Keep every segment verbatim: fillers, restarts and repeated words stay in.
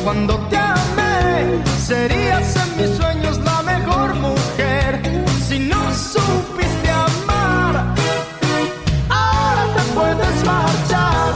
cuando te amé. Serías en mis sueños la mejor mujer. Si no supiste amar, ahora te puedes marchar.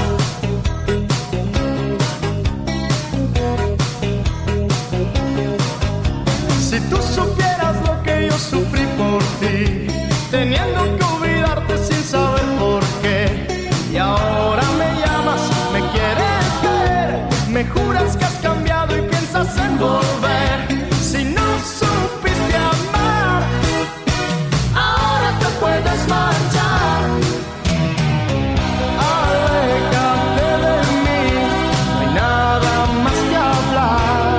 Si tú supieras lo que yo sufrí por ti, teniendo que olvidarte sin saber por qué. Y ahora me llamas, me quieres ver, me juras que has cambiado y piensas en volver. Si no supiste amar, ahora te puedes marchar. Aléjate de mí, no hay nada más que hablar.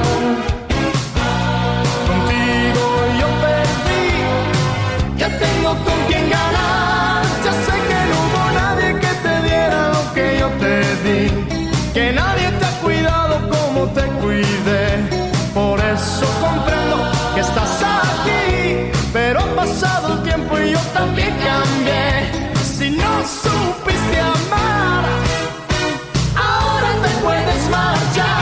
Contigo yo perdí, ya tengo con quién ganar. Ya sé que no hubo nadie que te diera lo que yo te di, que nadie te ha cuidado como te cuidé. Por eso comprendo que estás aquí, pero ha pasado el tiempo y yo también cambié. Si no supiste amar, ahora te puedes marchar.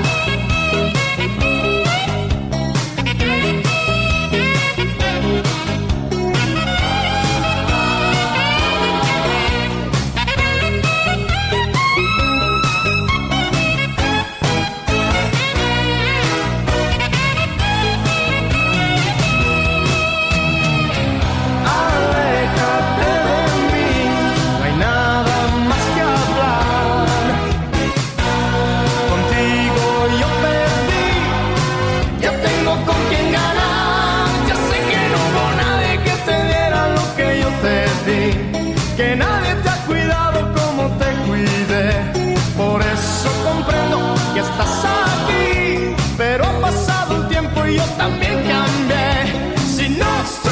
Que nadie te ha cuidado como te cuidé. Por eso comprendo que estás aquí, pero ha pasado el tiempo y yo también cambié. Si no